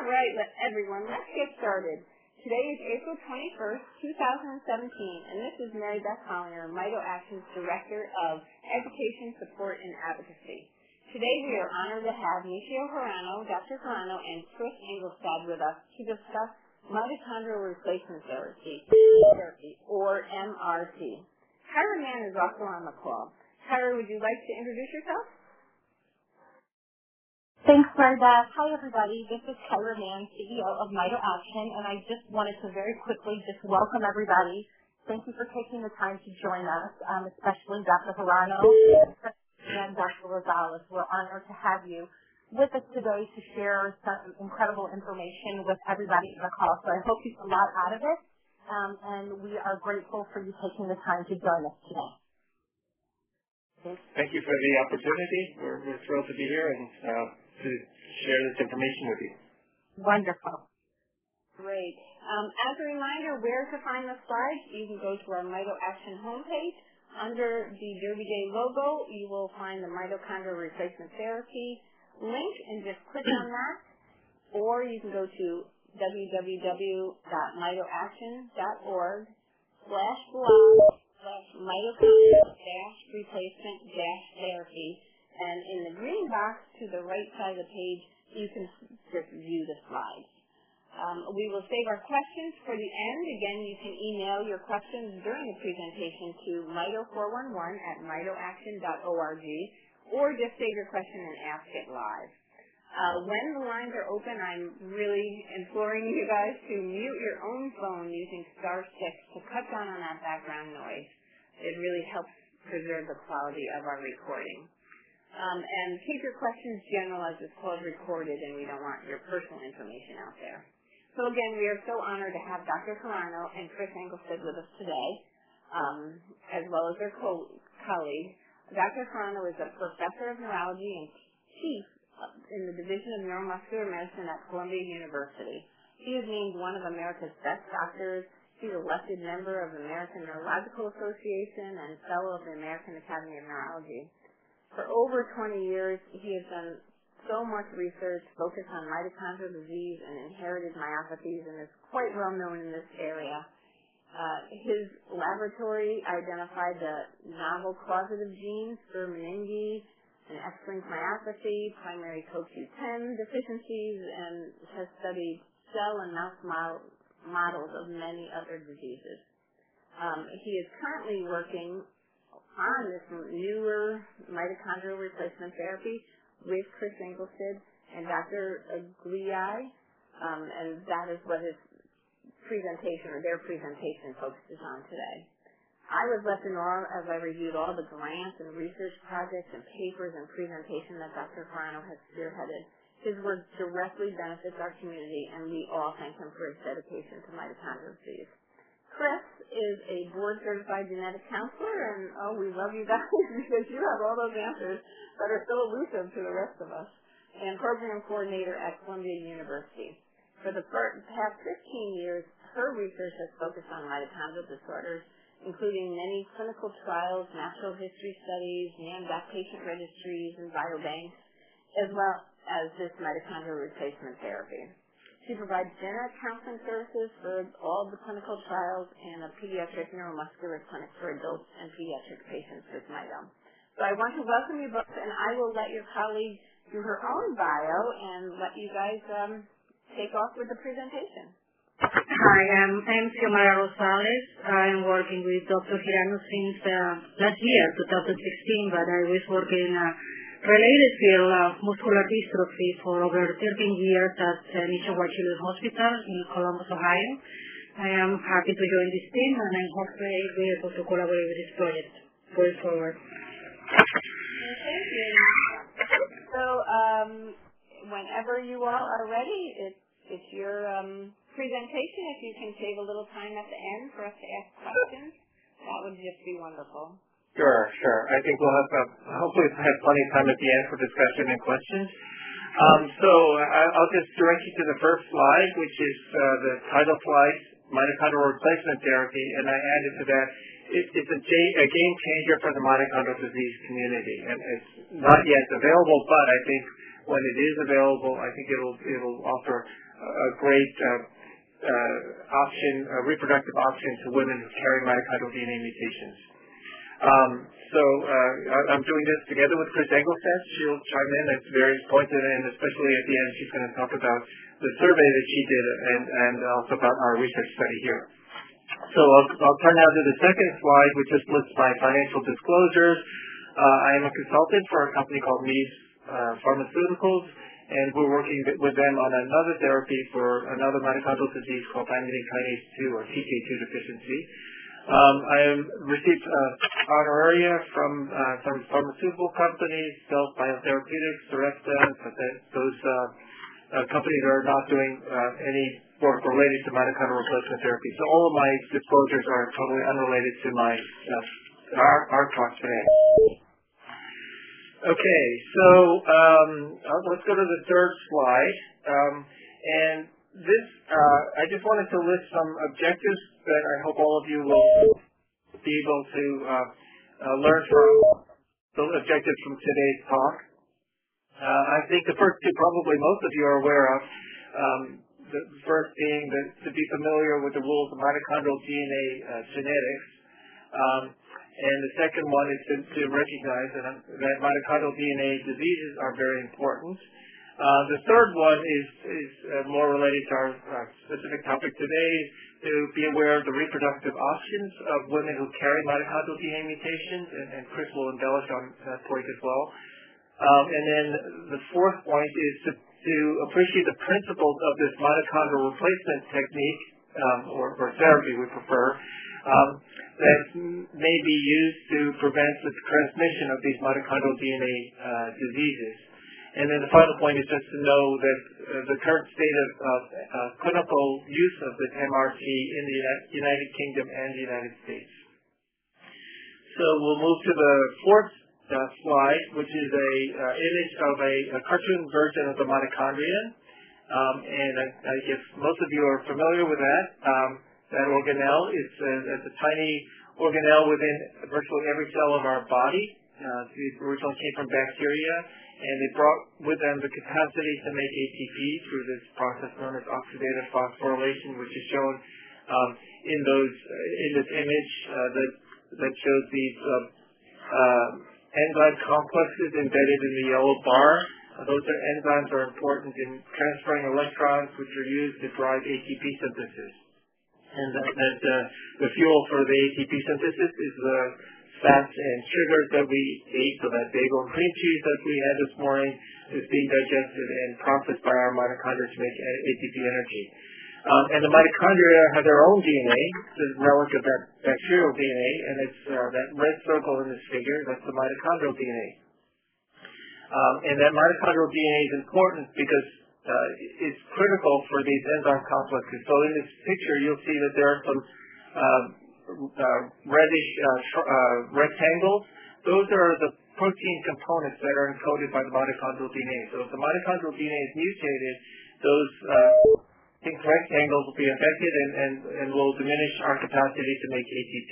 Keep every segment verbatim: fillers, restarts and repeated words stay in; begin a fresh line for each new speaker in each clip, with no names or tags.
right, let everyone, let's get started. Today is April twenty-first, two thousand seventeen, and this is Mary Beth Collier, Mito Action's Director of Education, Support, and Advocacy. Today we are honored to have Michio Hirano, Doctor Hirano, and Chris Engelstad with us to discuss mitochondrial replacement therapy, or M R T. Kyra Mann is also on the call. Kyra, would you like to introduce yourself?
Thanks, Mary Beth. Hi, everybody. This is Kyra Mann, C E O of Mito Action, and I just wanted to very quickly just welcome everybody. Thank you for taking the time to join us, um, especially Doctor Hirano and Doctor Rosales. We're honored to have you with us today to share some incredible information with everybody on the call. So I hope you get a lot out of it, um, and we are grateful for you taking the time to join us today.
Thank you for the opportunity. We're, we're thrilled to be here and uh, to share this information with you.
Wonderful.
Great. Um, as a reminder, where to find the slides, you can go to our Mito Action homepage. Under the Derby Day logo, you will find the mitochondrial replacement therapy link and just click on that. Or you can go to w w w dot mitoaction dot org slash blog slash mitochondrial dash replacement dash therapy. And in the green box to the right side of the page, you can just view the slides. Um, we will save our questions for the end. Again, you can email your questions during the presentation to mito four one one at mitoaction dot org, or just save your question and ask it live. Uh, when the lines are open, I'm really imploring you guys to mute your own phone using star six to cut down on that background noise. It really helps preserve the quality of our recording. Um, and keep your questions general as this call is recorded and we don't want your personal information out there. So again, we are so honored to have Doctor Hirano and Chris Engelstad with us today, um, as well as their co- colleague. Doctor Hirano is a professor of neurology and chief in the Division of Neuromuscular Medicine at Columbia University. He is named one of America's best doctors. He's an elected member of the American Neurological Association and fellow of the American Academy of Neurology. For over twenty years, he has done so much research focused on mitochondrial disease and inherited myopathies, and is quite well known in this area. Uh, his laboratory identified the novel causative genes for meninges and X-linked myopathy, primary C O Q ten deficiencies, and has studied cell and mouse model, models of many other diseases. Um, he is currently working on this newer mitochondrial replacement therapy with Chris Engelstad and Doctor Aguiyi, um, and that is what his presentation, or their presentation, focuses on today. I was left in awe as I reviewed all the grants and research projects and papers and presentation that Doctor Hirano has spearheaded. His work directly benefits our community, and we all thank him for his dedication to mitochondrial disease. Chris is a board-certified genetic counselor, and oh, we love you guys because you have all those answers that are so elusive to the rest of us, and program coordinator at Columbia University. For the past fifteen years, her research has focused on mitochondrial disorders, including many clinical trials, natural history studies, NAMDAC patient registries, and biobanks, as well as this mitochondrial replacement therapy. She provides genetic counseling services for all the clinical trials and a pediatric neuromuscular clinic for adults and pediatric patients with mito. So I want to welcome you both, and I will let your colleague do her own bio and let you guys um, take off with the presentation.
Hi, I'm, I'm Xiomara Rosales. I'm working with Doctor Hirano since uh, last year, twenty sixteen, but I was working in a related field of muscular dystrophy for over thirteen years at uh, Nishawa Children's Hospital in Columbus, Ohio. I am happy to join this team, and I'm hopefully be able to collaborate with this project going forward.
Thank you. So, um, whenever you all are ready, it's, it's your um, presentation. If you can save a little time at the end for us to ask questions, that would just be wonderful.
Sure, sure. I think we'll have, uh, hopefully have plenty of time at the end for discussion and questions. Um, so I, I'll just direct you to the first slide, which is uh, the title slide, mitochondrial replacement therapy, and I added to that, it, it's a, a game changer for the mitochondrial disease community. And it's not yet available, but I think when it is available, I think it'll it'll offer a great uh, uh, option, a reproductive option to women who carry mitochondrial D N A mutations. Um, so uh, I'm doing this together with Chris Engelstad. She'll chime in at various points, and especially at the end, she's going to talk about the survey that she did and, and also about our research study here. So I'll, I'll turn now to the second slide, which just lists my financial disclosures. Uh, I am a consultant for a company called Meads uh, Pharmaceuticals, and we're working with them on another therapy for another mitochondrial disease called thymidine kinase two, or T K two deficiency. Um, I have received uh, honoraria from uh, some pharmaceutical companies, Stealth Biotherapeutics, Sarepta, but that, those uh, uh, companies are not doing uh, any work related to mitochondrial replacement therapy. So all of my disclosures are totally unrelated to my uh, our, our talk today. Okay, so um, let's go to the third slide. Um, and this, uh, I just wanted to list some objectives that I hope all of you will be able to uh, uh, learn from, the objectives from today's talk. Uh, I think the first two probably most of you are aware of. Um, the first being that to be familiar with the rules of mitochondrial D N A uh, genetics. Um, And the second one is to, to recognize that, that mitochondrial D N A diseases are very important. Uh, the third one is, is uh, more related to our uh, specific topic today, to be aware of the reproductive options of women who carry mitochondrial D N A mutations, and, and Chris will embellish on that point as well. Um, and then the fourth point is to, to appreciate the principles of this mitochondrial replacement technique, um, or, or therapy we prefer, um, that may be used to prevent the transmission of these mitochondrial D N A uh, diseases. And then the final point is just to know that uh, the current state of uh, uh, clinical use of this M R T in the United Kingdom and the United States. So we'll move to the fourth uh, slide, which is a uh, image of a, a cartoon version of the mitochondria. Um, and I, I guess most of you are familiar with that. Um, That organelle is a, is a tiny organelle within virtually every cell of our body. Uh, it originally came from bacteria, and they brought with them the capacity to make A T P through this process known as oxidative phosphorylation, which is shown um, in those uh, in this image uh, that that shows these uh, uh, enzyme complexes embedded in the yellow bar. Uh, those are, enzymes are important in transferring electrons, which are used to drive A T P synthesis. And that, that uh, the fuel for the A T P synthesis is the fats and sugars that we ate. So that bagel and cream cheese that we had this morning is being digested and processed by our mitochondria to make A T P energy. Um, and the mitochondria have their own D N A, the relic of that bacterial D N A, and it's uh, that red circle in this figure, that's the mitochondrial D N A. Um, and that mitochondrial D N A is important because Uh, it's critical for these enzyme complexes. So in this picture, you'll see that there are some uh, uh, reddish uh, uh, rectangles. Those are the protein components that are encoded by the mitochondrial D N A. So if the mitochondrial D N A is mutated, those uh, pink rectangles will be affected and, and, and will diminish our capacity to make A T P.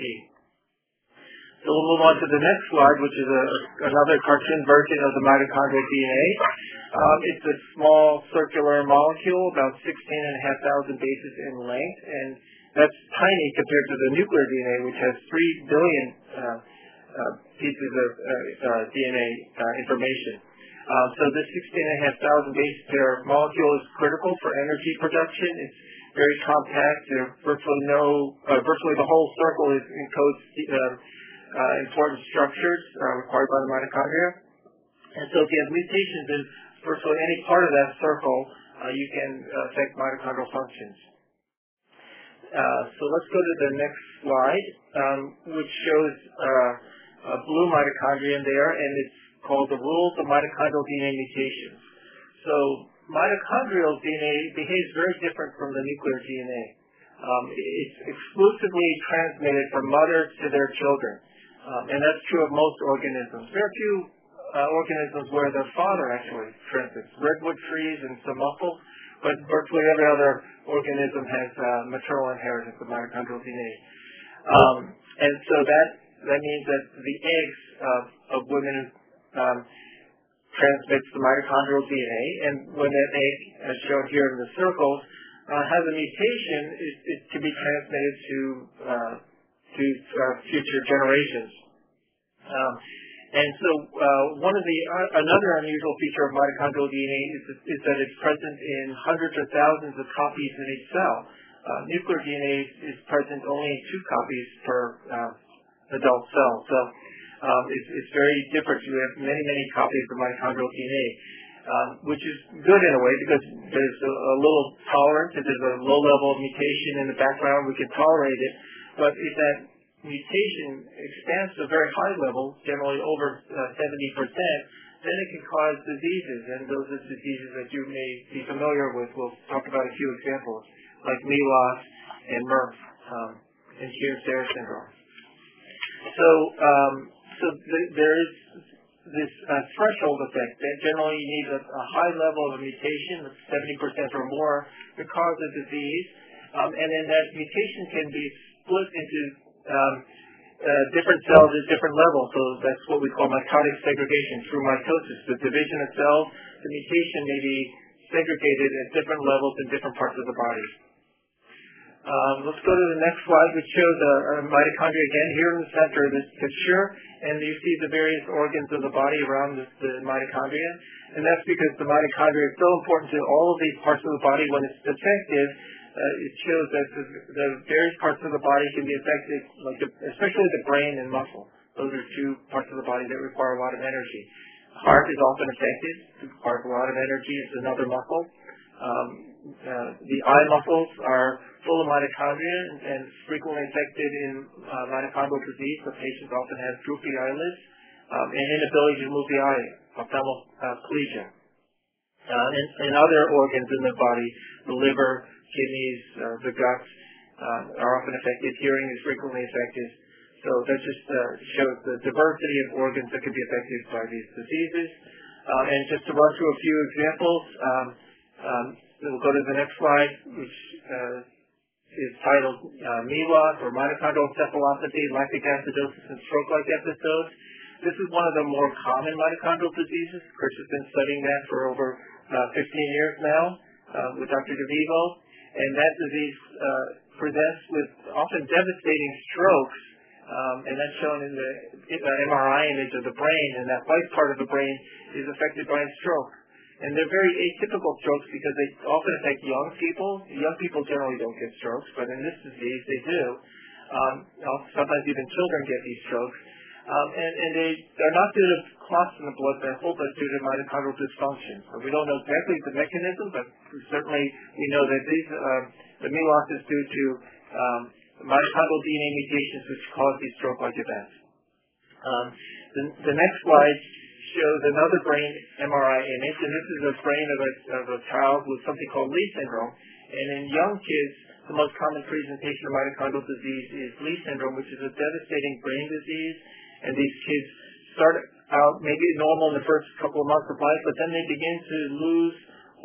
So we'll move on to the next slide, which is a, another cartoon version of the mitochondrial D N A. Um, it's a small circular molecule, about sixteen and a half thousand bases in length, and that's tiny compared to the nuclear D N A, which has three billion uh, uh, pieces of uh, uh, D N A uh, information. Uh, so this sixteen and a half thousand base pair molecule is critical for energy production. It's very compact. There are virtually no, uh, virtually the whole circle is encodes uh, uh, important structures uh, required by the mitochondria. And so if you have mutations in virtually any part of that circle, uh, you can uh, affect mitochondrial functions. Uh, so let's go to the next slide, um, which shows uh, a blue mitochondrion there, and it's called the rules of mitochondrial D N A mutations. So mitochondrial D N A behaves very different from the nuclear D N A. Um, it's exclusively transmitted from mothers to their children, um, and that's true of most organisms. There are a few uh, organisms where the father actually transmits, redwood trees and some mussels, but virtually every other organism has uh, maternal inheritance of mitochondrial D N A. Um, and so that that means that the eggs of, of women um, transmits the mitochondrial D N A, and when that egg, as shown here in the circles, uh, has a mutation, it, it can be transmitted to uh, to uh, future generations. Um, and so uh, one of the uh, another unusual feature of mitochondrial D N A is, is that it's present in hundreds or thousands of copies in each cell. Uh, nuclear D N A is present only in two copies per uh, adult cell. So um, it's, it's very different. We have many, many copies of mitochondrial D N A, um, which is good in a way because there's a, a little tolerance. If there's a low level of mutation in the background, we can tolerate it. But if that mutation expands to a very high level, generally over uh, seventy percent, then it can cause diseases. And those are diseases that you may be familiar with. We'll talk about a few examples, like M E L O S and M R F um, and Kearns-Sayre syndrome. So, um, so th- there is this uh, threshold effect that generally you need a, a high level of a mutation, seventy percent or more, to cause a disease. Um, and then that mutation can be split into um, uh, different cells at different levels. So that's what we call mitotic segregation through mitosis. The division of cells, the mutation may be segregated at different levels in different parts of the body. Um, let's go to the next slide, which shows a, a mitochondria again here in the center of this picture, and you see the various organs of the body around this, the mitochondria, and that's because the mitochondria is so important to all of these parts of the body. When it's defective, uh, it shows that the, the various parts of the body can be affected, like the, especially the brain and muscle. Those are two parts of the body that require a lot of energy. The heart is often affected; it requires a lot of energy. It's another muscle. Um, uh, the eye muscles are full of mitochondria and, and frequently affected in uh, mitochondrial disease. So patients often have droopy eyelids um, and inability to move the eye, ophthalmoplegia. Uh, and, and other organs in the body, the liver, kidneys, uh, the guts, uh, are often affected. Hearing is frequently affected. So that just uh, shows the diversity of organs that can be affected by these diseases. Uh, and just to run through a few examples, um, um, we'll go to the next slide, which uh, is titled uh, M E L O S, or mitochondrial encephalopathy, lactic acidosis, and stroke-like episodes. This is one of the more common mitochondrial diseases. Chris has been studying that for over uh, fifteen years now uh, with Doctor DeVivo, and that disease uh, presents with often devastating strokes, um, and that's shown in the uh, M R I image of the brain, and that white part of the brain is affected by a stroke. And they're very atypical strokes because they often affect young people. Young people generally don't get strokes, but in this disease they do. Um, sometimes even children get these strokes. Um, and, and they are not due to clots in the blood vessel, but due to mitochondrial dysfunction. So we don't know exactly the mechanism, but certainly we know that these, um, the M E L O S is due to um, mitochondrial D N A mutations which cause these stroke-like events. Um, the, the next slide shows another brain M R I image, and this is a brain of a, of a child with something called Leigh syndrome. And in young kids, the most common presentation of mitochondrial disease is Leigh syndrome, which is a devastating brain disease. And these kids start out maybe normal in the first couple of months of life, but then they begin to lose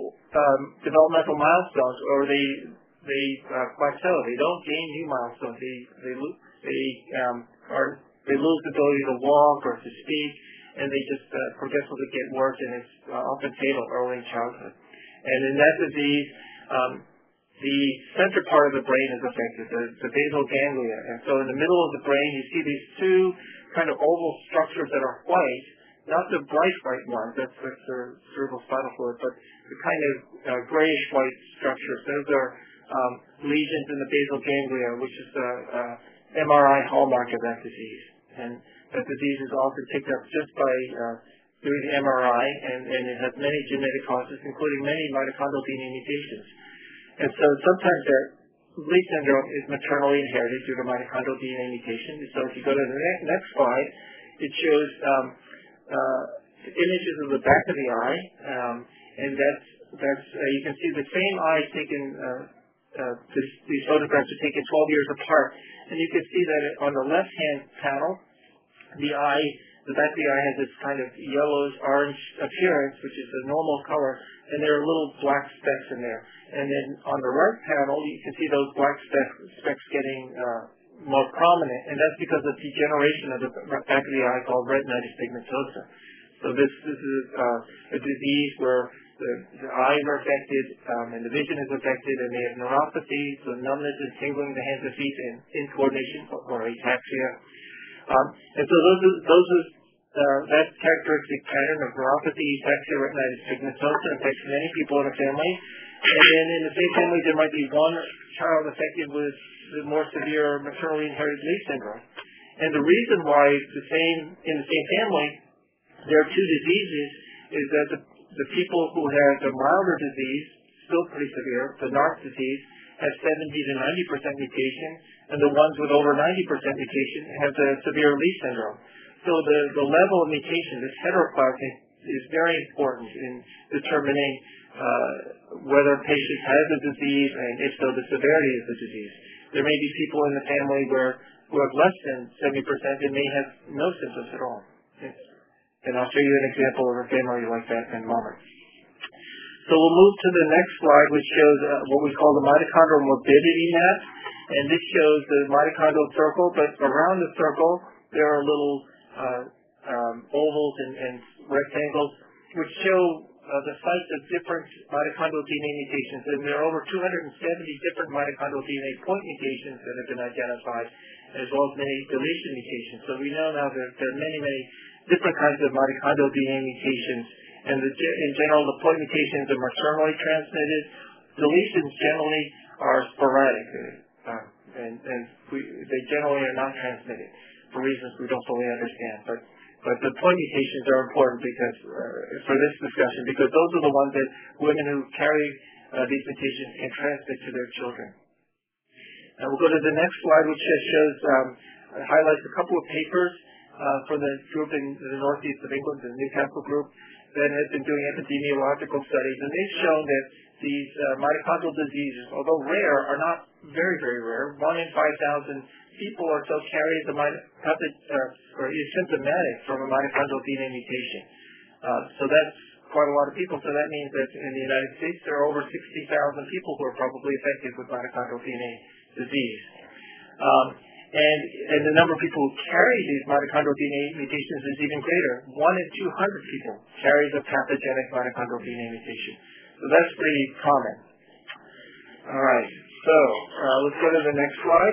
um, developmental milestones, or they they uh, plateau. They don't gain new milestones. They they they um, are they lose the ability to walk or to speak, and they just uh, progressively get worse, and it's uh, often fatal early in childhood. And in that disease, um, the center part of the brain is affected, the, the basal ganglia. And so in the middle of the brain, you see these two kind of oval structures that are white, not the bright white ones, that's, that's the cerebral spinal fluid, but the kind of uh, grayish white structures. Those are um, lesions in the basal ganglia, which is the uh, M R I hallmark of that disease. And that disease is often picked up just by uh, doing the M R I, and, and it has many genetic causes, including many mitochondrial D N A mutations. And so sometimes that Leigh syndrome is maternally inherited due to mitochondrial D N A mutation. So if you go to the ne- next slide, it shows um, uh, images of the back of the eye, um, and that's that's uh, you can see the same eye taken. Uh, uh, this, these photographs are taken twelve years apart, and you can see that on the left-hand panel, the eye, the back of the eye has this kind of yellowish orange appearance, which is a normal color, and there are little black specks in there. And then on the right panel, you can see those black specks, specks getting uh, more prominent, and that's because of degeneration of the back of the eye called retinitis pigmentosa. So this, this is uh, a disease where the, the eyes are affected um, and the vision is affected, and they have neuropathy, so numbness and tingling in the hands and feet, and incoordination or ataxia. Um, and so those are, those are uh, that characteristic pattern of neuropathy, ataxia, retinitis pigmentosa affects many people in a family. And then in the same family, there might be one child affected with the more severe maternally inherited Leigh syndrome. And the reason why it's the same in the same family, there are two diseases, is that the, the people who have the milder disease, still pretty severe, the Narc disease, have seventy to ninety percent mutation, and the ones with over ninety percent mutation have the severe Leigh syndrome. So the, the level of mutation, this heteroplasmy, is very important in determining uh, whether a patient has the disease, and if so, the severity of the disease. There may be people in the family where who have less than seventy percent and may have no symptoms at all. And I'll show you an example of a family like that in a moment. So we'll move to the next slide, which shows uh, what we call the mitochondrial morbidity map. And this shows the mitochondrial circle, but around the circle there are little uh, um, ovals and, and rectangles which show uh, the sites of different mitochondrial D N A mutations. And there are over two hundred seventy different mitochondrial D N A point mutations that have been identified, as well as many deletion mutations. So we know now that there are many, many different kinds of mitochondrial D N A mutations. And the, in general, the point mutations are maternally transmitted. Deletions generally are sporadic, uh, and, and we, they generally are not transmitted for reasons we don't fully understand. But but the point mutations are important because uh, for this discussion, because those are the ones that women who carry uh, these mutations can transmit to their children. Now we'll go to the next slide, which just shows um, highlights a couple of papers uh, for the group in the northeast of England, the Newcastle group, that has been doing epidemiological studies, and they've shown that these uh, mitochondrial diseases, although rare, are not very, very rare. One in five thousand people or so carries the mitochondrial uh, or is symptomatic from a mitochondrial D N A mutation. Uh, so that's quite a lot of people. So that means that in the United States there are over sixty thousand people who are probably affected with mitochondrial D N A disease. Um, And, and the number of people who carry these mitochondrial D N A mutations is even greater. One in two hundred people carries a pathogenic mitochondrial D N A mutation. So that's pretty common. All right. So uh, let's go to the next slide.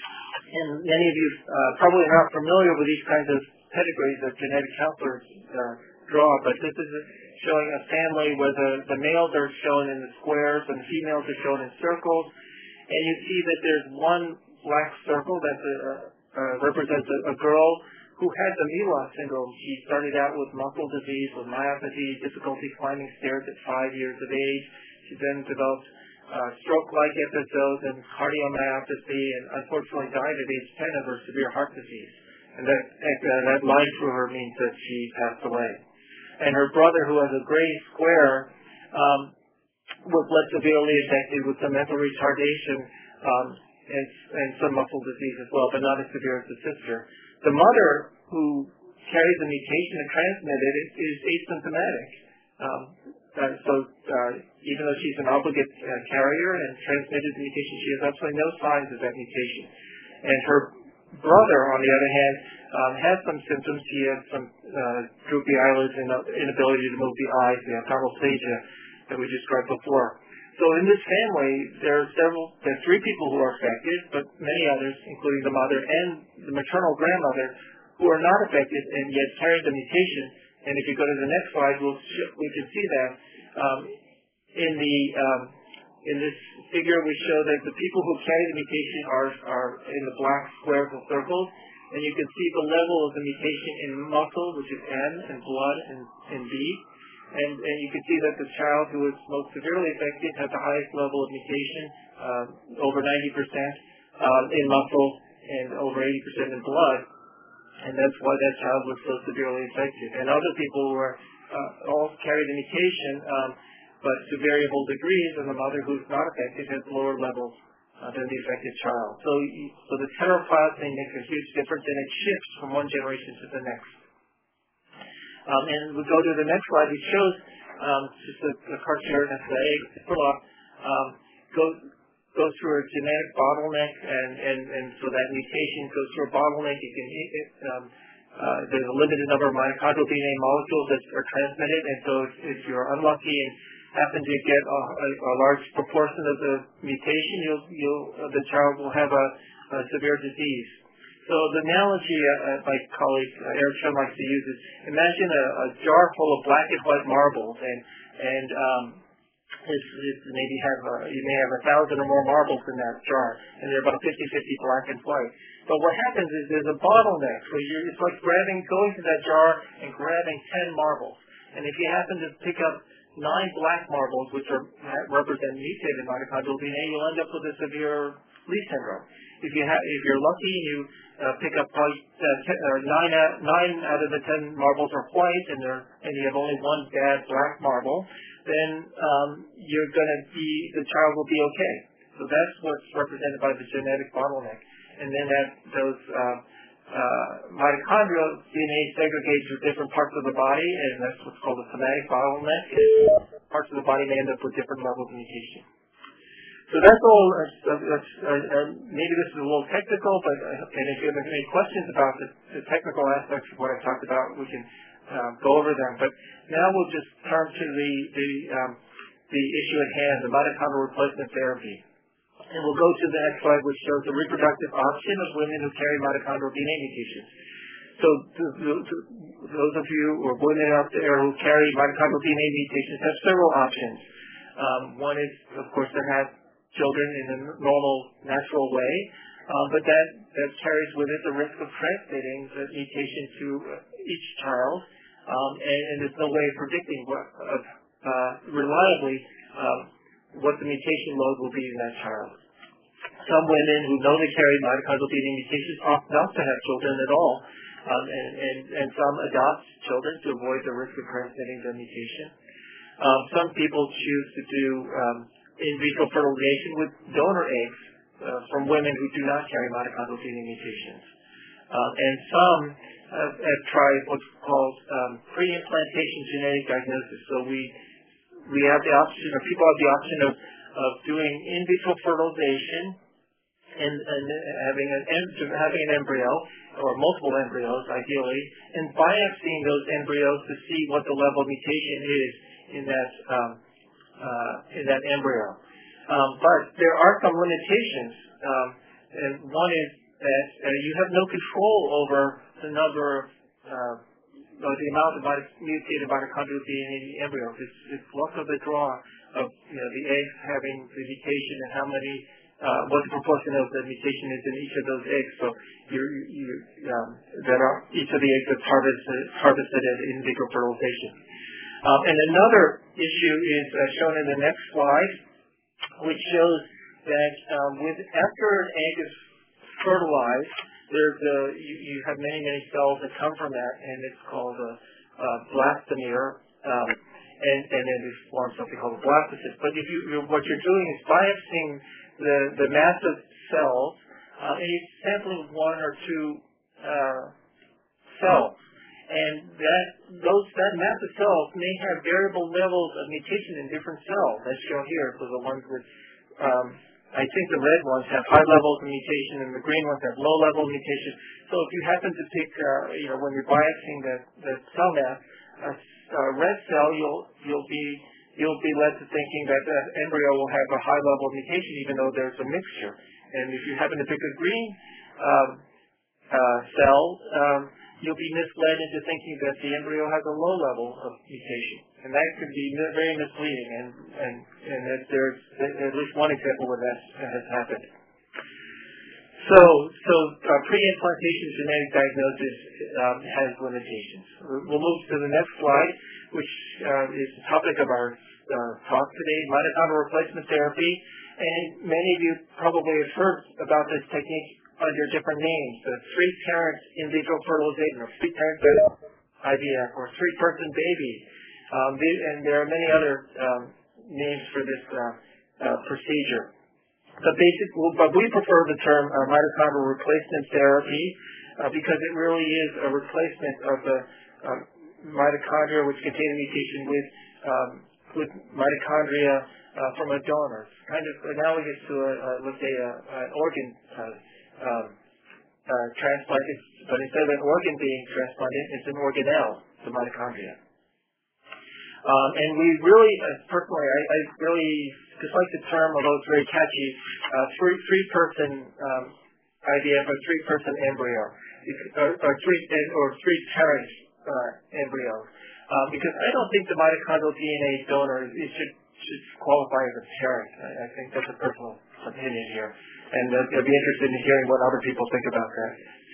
And many of you uh, probably are not familiar with these kinds of pedigrees that genetic counselors uh, draw, but this is showing a family where the, the males are shown in the squares and the females are shown in circles. And you see that there's one black circle that uh, uh, represents a, a girl who had the Milas syndrome. She started out with muscle disease, with myopathy, difficulty climbing stairs at five years of age. She then developed uh, stroke-like episodes and cardiomyopathy, and unfortunately died at age ten of her severe heart disease. And that, uh, that line through her means that she passed away. And her brother, who has a gray square, um, was less severely affected with some mental retardation, um, And, and some muscle disease as well, but not as severe as the sister. The mother, who carries the mutation and transmitted it, is asymptomatic. Um, uh, so uh, even though she's an obligate uh, carrier and transmitted the mutation, she has absolutely no signs of that mutation. And her brother, on the other hand, um, has some symptoms. He has some uh, droopy eyelids and inability to move the eyes, the ophthalmoplegia that we described before. So in this family, there are several, there are three people who are affected, but many others, including the mother and the maternal grandmother, who are not affected and yet carry the mutation. And if you go to the next slide, we'll sh- we can see that um, in the um, in this figure we show that the people who carry the mutation are are in the black squares and circles, and you can see the level of the mutation in muscle, which is N, and blood, and, and B. And, and you can see that the child who is most severely affected has the highest level of mutation, uh, over ninety percent um, in muscle and over eighty percent in blood. And that's why that child was so severely affected. And other people who are, uh, all carry the mutation, um, but to variable degrees, and the mother who's not affected has lower levels uh, than the affected child. So, so the heteroplasmy makes a huge difference, and it shifts from one generation to the next. Um, and we go to the next slide, which shows um, just a, a cartoon of the egg um, goes, goes through a genetic bottleneck, and, and, and so that mutation goes through a bottleneck. It can it, um, uh, there's a limited number of mitochondrial D N A molecules that are transmitted, and so if, if you're unlucky and happen to get a, a, a large proportion of the mutation, you'll, you'll, uh, the child will have a, a severe disease. So the analogy uh, my colleague uh, Eric Schoen likes to use is, imagine a, a jar full of black and white marbles, and and um, it's, it's maybe have a, you may have a thousand or more marbles in that jar, and they're about fifty-fifty black and white. But what happens is there's a bottleneck where you're, it's like grabbing, going to that jar and grabbing ten marbles, and if you happen to pick up nine black marbles, which are represent mutated mitochondrial D N A, you'll end up with a severe Lee syndrome. If you have, if you're lucky and you uh, pick up probably uh, ten, or nine, out, nine out of the ten marbles are white, and there and you have only one bad black marble, then um, you're going to be the child will be okay. So that's what's represented by the genetic bottleneck, and then that those uh, uh, mitochondrial D N A segregates to different parts of the body, and that's what's called a somatic bottleneck. And parts of the body may end up with different levels of mutation. So that's all. Uh, that's, uh, uh, maybe this is a little technical, but uh, and if you have any questions about the, the technical aspects of what I talked about, we can uh, go over them. But now we'll just turn to the the um, the issue at hand, the mitochondrial replacement therapy, and we'll go to the next slide, which shows the reproductive option of women who carry mitochondrial D N A mutations. So to, to, to those of you or women out there who carry mitochondrial D N A mutations have several options. Um, one is, of course, to have children in a normal, natural way, um, but that, that carries with it the risk of transmitting the mutation to each child, um, and, and there's no way of predicting what, uh, uh, reliably um, what the mutation load will be in that child. Some women who know they carry mitochondrial D N A mutations opt not to have children at all, um, and, and, and some adopt children to avoid the risk of transmitting the mutation. Um, some people choose to do um, in vitro fertilization with donor eggs uh, from women who do not carry mitochondrial D N A mutations. Um, and some have, have tried what's called um, pre-implantation genetic diagnosis. So we we have the option, or people have the option of, of doing in vitro fertilization and, and having an having an embryo or multiple embryos, ideally, and biopsying those embryos to see what the level of mutation is in that um, uh, in that embryo. Um, but there are some limitations, um, and one is that uh, you have no control over the number of uh, or the amount of mutated mitochondrial D N A in the embryos. It's, it's luck of the draw of you know the eggs having the mutation and how many, uh, what the proportion of the mutation is in each of those eggs. So you you um, that are each of the eggs that's harvested harvested at in vitro fertilization. Um, and another issue is uh, shown in the next slide, which shows that um, with after an egg is fertilized, there's a, you, you have many, many cells that come from that, and it's called a, a blastomere, um, and, and then it forms something called a blastocyst. But if you, you, what you're doing is biopsying the, the mass of cells, uh, and you're sampling one or two uh, cells. And that those that mass of cells may have variable levels of mutation in different cells, as shown here. So the ones with, um, I think the red ones have high levels of mutation, and the green ones have low level of mutation. So if you happen to pick, uh, you know, when you're biopsying the, the cell mass, a, a red cell, you'll you'll be you'll be led to thinking that that embryo will have a high level of mutation, even though there's a mixture. And if you happen to pick a green um, uh, cell, um, you'll be misled into thinking that the embryo has a low level of mutation, and that could be very misleading. And and and that there's at least one example where that has happened. So so uh, pre-implantation genetic diagnosis um, has limitations. We'll move to the next slide, which uh, is the topic of our uh, talk today: mitochondrial replacement therapy. And many of you probably have heard about this technique under different names, the three-parent in vitro fertilization, or three-parent I V F, or three-person baby. Um, they, and there are many other um, names for this uh, uh, procedure. The basic, but we prefer the term uh, mitochondrial replacement therapy uh, because it really is a replacement of the uh, mitochondria which contain a mutation with um, with mitochondria uh, from a donor. It's kind of analogous to a, a let's say a, an organ. Uh, Um, uh, transplanted, but instead of an organ being transplanted, it's an organelle, the mitochondria. Um, and we really, uh, personally, I, I really dislike the term, although it's very catchy, uh, three, three-person um, I V F or three-person embryo, or, or three or three parent uh, embryos, uh, because I don't think the mitochondrial D N A donor it should should qualify as a parent. I, I think that's a personal opinion here, and uh, I'd be interested in hearing what other people think about that.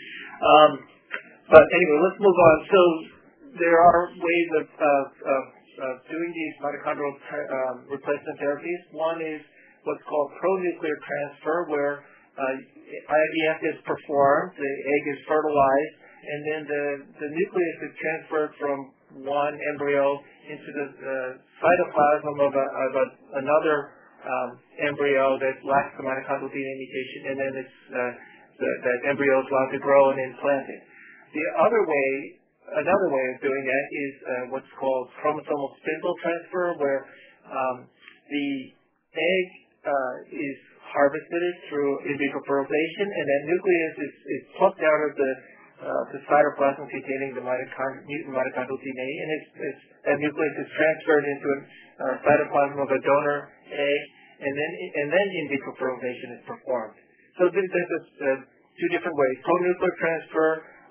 Um, but anyway, let's move on. So there are ways of, of, of, of doing these mitochondrial um, replacement therapies. One is what's called pronuclear transfer, where uh, I V F is performed, the egg is fertilized, and then the, the nucleus is transferred from one embryo into the uh, cytoplasm of, a, of a, another um, embryo that lacks the mitochondrial D N A mutation, and then it's, uh, the, that embryo is allowed to grow and implanted. The other way, another way of doing that is uh, what's called chromosomal spindle transfer, where um, the egg uh, is harvested through in vitro fertilization, and that nucleus is, is plucked out of the uh, the cytoplasm containing the mitochond- mutant mitochondrial D N A, and it's, it's, that nucleus is transferred into a uh, cytoplasm of a donor egg, and then and then in vitro fertilization is performed. So there's, there's uh, two different ways: pronuclear transfer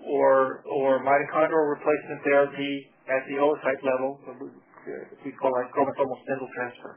or or mitochondrial replacement therapy at the oocyte level. We call that chromosomal spindle transfer.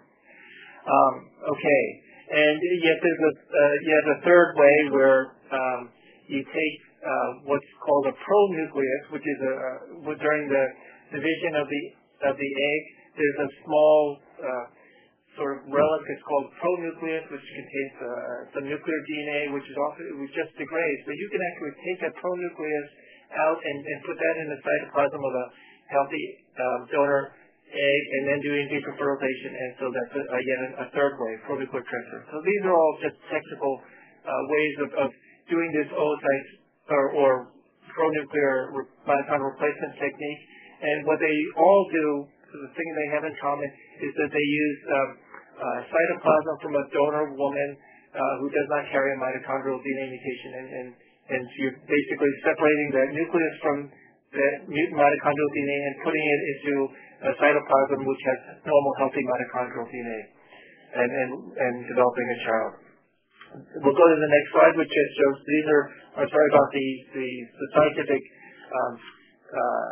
Um, okay. And yet there's a, uh, yet a third way where um, you take uh, what's called a pronucleus, which is a, uh, during the division of the of the egg, there's a small uh, sort of relic that's called pronucleus, which contains uh, some nuclear D N A, which is also which just degrades. But you can actually take a pronucleus out and, and put that in the cytoplasm of a healthy um, donor egg, and then do in vitro fertilization, and so that's a, again a third way, pronuclear transfer. So these are all just technical uh, ways of, of doing this oocyte or, or pronuclear re- mitochondrial replacement technique. And what they all do, the thing they have in common, is that they use um, uh, cytoplasm from a donor woman uh, who does not carry a mitochondrial D N A mutation, and, and, and so you're basically separating that nucleus from the mutant mitochondrial D N A and putting it into a cytoplasm which has normal healthy mitochondrial D N A, and, and, and developing a child. We'll go to the next slide, which just shows these are, I'm sorry about the, the, the scientific um, uh,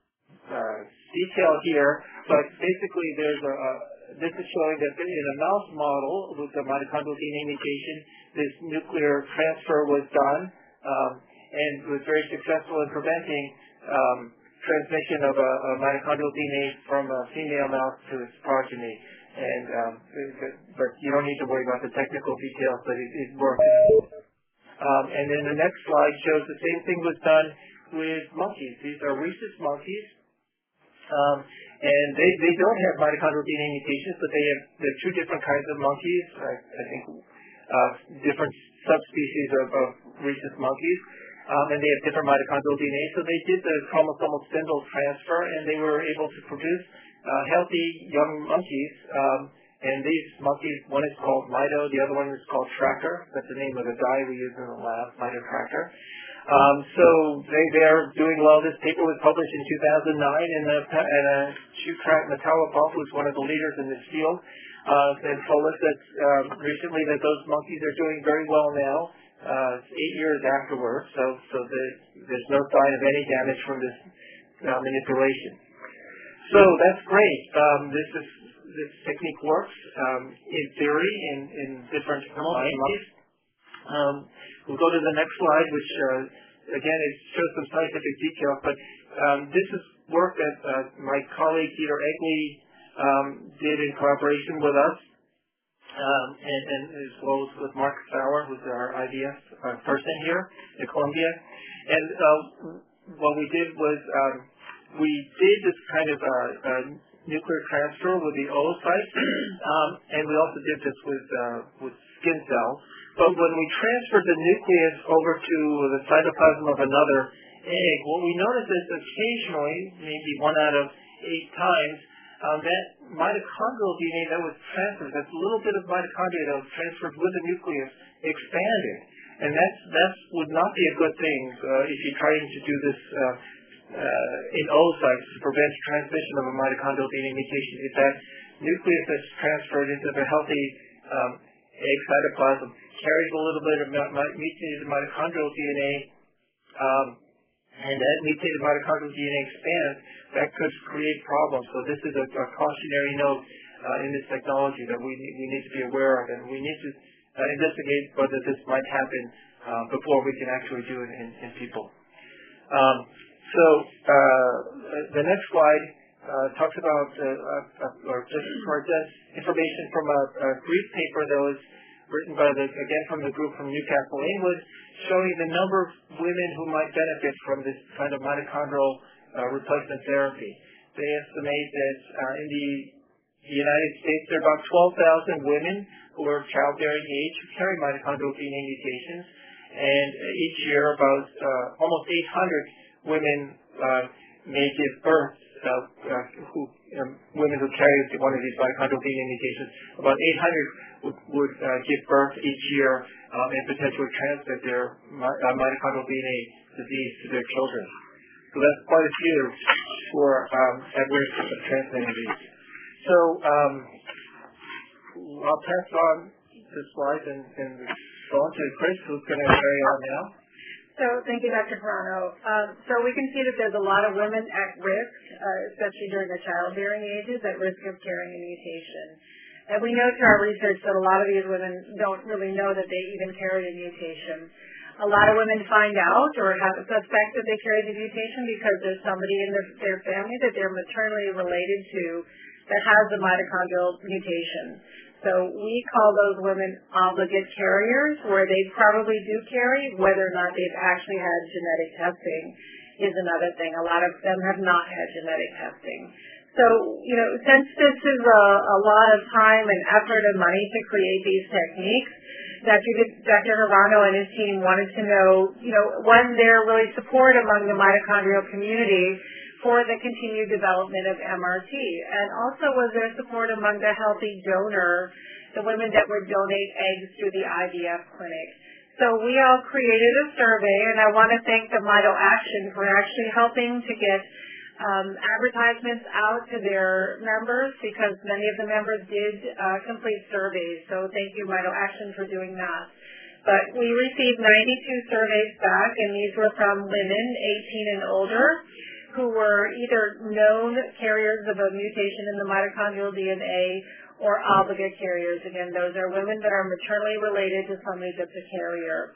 uh, detail here, but basically there's a, a this is showing that in a mouse model with the mitochondrial D N A mutation, this nuclear transfer was done, um, and was very successful in preventing um, transmission of a, a mitochondrial D N A from a female mouse to its progeny. And um, but you don't need to worry about the technical details, but it, it works. Um, and then the next slide shows the same thing was done with monkeys. These are rhesus monkeys, um, and they, they don't have mitochondrial D N A mutations, but they have the two different kinds of monkeys. I, I think uh, different subspecies of, of rhesus monkeys. Um, and they have different mitochondrial D N A, so they did the chromosomal spindle transfer, and they were able to produce uh, healthy young monkeys. Um, and these monkeys, one is called Mito, the other one is called Tracker. That's the name of the dye we use in the lab, Mito Tracker. Um, so they, they're doing well. This paper was published in two thousand nine, and, the, and uh, Shukrat Metalopov, who's one of the leaders in this field, uh, and told us that um, recently that those monkeys are doing very well now. Uh, eight years afterwards, so so the, there's no sign of any damage from this uh, manipulation. So that's great. Um, this is this technique works um, in theory in, in different monkeys. Um, we'll go to the next slide, which uh, again it shows some scientific details, but um, this is work that uh, my colleague Peter Egley um, did in collaboration with us. Um, and, and as well as with Mark Sauer, who's our I V F uh, person here at Columbia. And uh, what we did was um, we did this kind of uh, uh, nuclear transfer with the oocytes, um, and we also did this with uh, with skin cells. But when we transferred the nucleus over to the cytoplasm of another egg, what we noticed is occasionally, maybe one out of eight times, Um, that mitochondrial D N A that was transferred, that little bit of mitochondria that was transferred with the nucleus, expanded. And that's, that would not be a good thing uh, if you're trying to do this uh, uh, in oocytes to prevent transmission of a mitochondrial D N A mutation. If that nucleus that's transferred into the healthy um, egg cytoplasm carries a little bit of mutated mitochondrial D N A, um, and that mutated mitochondrial D N A expands, that could create problems. So this is a, a cautionary note uh, in this technology that we we need to be aware of, and we need to uh, investigate whether this might happen uh, before we can actually do it in, in people. Um, so uh, the next slide uh, talks about, uh, uh, or just for this information from a, a brief paper that was written by the, again from the group from Newcastle, England, showing the number of women who might benefit from this kind of mitochondrial uh, replacement therapy. They estimate that uh, in the United States there are about twelve thousand women who are childbearing age who carry mitochondrial D N A mutations, and each year about uh, almost eight hundred women uh, may give birth, uh, uh, who, um, women who carry one of these mitochondrial D N A mutations, about eight hundred would, would uh, give birth each year um, and potentially transmit their uh, mitochondrial D N A disease to their children. So that's quite a few who are um, at risk of transmitting these. So um, I'll pass on the slides and, and go on to Chris, who's going to carry on now.
So thank you, Doctor Pirano. Um, so we can see that there's a lot of women at risk, uh, especially during the childbearing ages, at risk of carrying a mutation. And we know through our research that a lot of these women don't really know that they even carry a mutation. A lot of women find out or have a suspect that they carry the mutation because there's somebody in their, their family that they're maternally related to that has the mitochondrial mutation. So we call those women obligate carriers, where they probably do carry. Whether or not they've actually had genetic testing is another thing. A lot of them have not had genetic testing. So, you know, since this is a, a lot of time and effort and money to create these techniques, Doctor Doctor Hirano and his team wanted to know, you know, one, their really support among the mitochondrial community for the continued development of M R T, and also was there support among the healthy donor, the women that would donate eggs through the I V F clinic. So we all created a survey, and I want to thank the Mito Action for actually helping to get um, advertisements out to their members, because many of the members did uh, complete surveys. So thank you, Mito Action, for doing that. But we received ninety-two surveys back, and these were from women eighteen and older, who were either known carriers of a mutation in the mitochondrial D N A or obligate carriers. Again, those are women that are maternally related to somebody that's a carrier.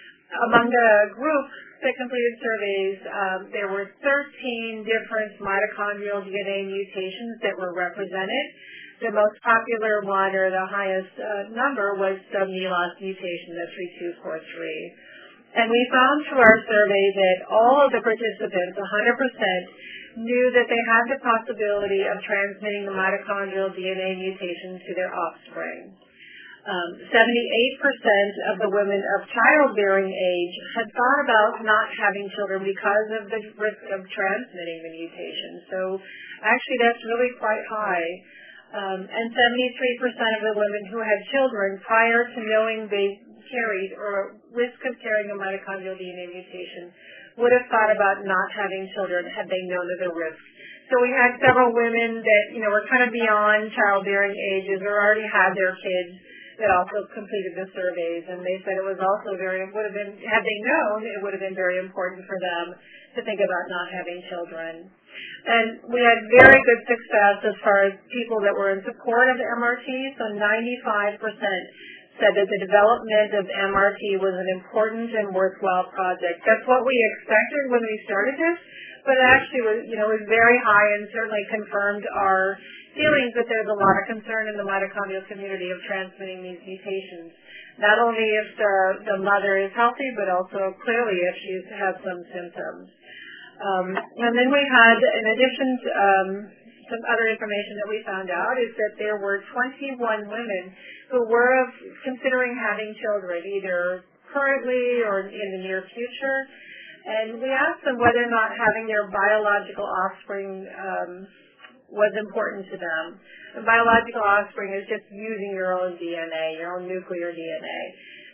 Among the group that completed surveys, um, there were thirteen different mitochondrial D N A mutations that were represented. The most popular one, or the highest uh, number, was the M E L A S mutation, the three two four three. And we found through our survey that all of the participants, one hundred percent, knew that they had the possibility of transmitting the mitochondrial D N A mutation to their offspring. Um, seventy-eight percent of the women of childbearing age had thought about not having children because of the risk of transmitting the mutation. So actually that's really quite high. Um, and seventy-three percent of the women who had children prior to knowing they carried or risk of carrying a mitochondrial D N A mutation would have thought about not having children had they known of the risk. So we had several women that, you know, were kind of beyond childbearing ages or already had their kids that also completed the surveys, and they said it was also very, would have been, had they known, it would have been very important for them to think about not having children. And we had very good success as far as people that were in support of M R T, so ninety-five percent said that the development of M R T was an important and worthwhile project. That's what we expected when we started this, but it actually was, you know, was very high and certainly confirmed our feelings that there's a lot of concern in the mitochondrial community of transmitting these mutations. Not only if the, the mother is healthy, but also clearly if she's had some symptoms. Um, and then we had, in addition to um, some other information that we found out, is that there were twenty-one women who were considering having children, either currently or in the near future. And we asked them whether or not having their biological offspring um, was important to them. The biological offspring is just using your own D N A, your own nuclear D N A.